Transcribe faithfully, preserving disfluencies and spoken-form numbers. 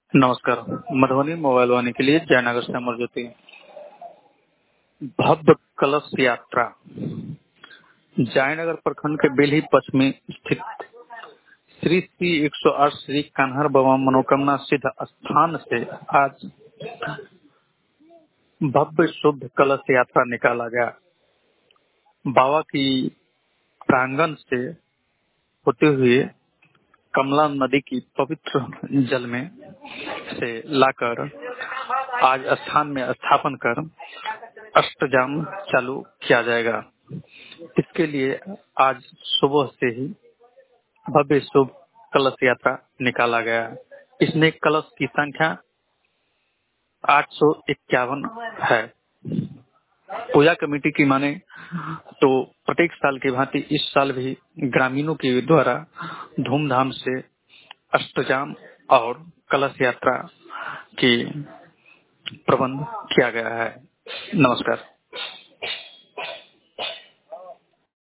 नमस्कार। मधुबनी मोबाइल वाणी के लिए जयनगर से अमर ज्योति। भव्य कलश यात्रा जयनगर प्रखंड के बेल्ही पश्चिमी स्थित श्री श्री एक सौ आठ श्री कान्हर बाबा मनोकामना सिद्ध स्थान से आज भव्य शुद्ध कलश यात्रा निकाला गया। बाबा की प्रांगण से होते हुए कमला नदी की पवित्र जल में से लाकर आज स्थान में स्थापन कर अष्टजाम चालू किया जाएगा। इसके लिए आज सुबह से ही भव्य शुभ कलश यात्रा निकाला गया। इसमें कलश की संख्या आठ सौ इक्यावन है। पूजा कमेटी की माने तो प्रत्येक साल की भांति इस साल भी ग्रामीणों के द्वारा धूमधाम से अष्टजाम और कलश यात्रा की प्रबंध किया गया है। नमस्कार।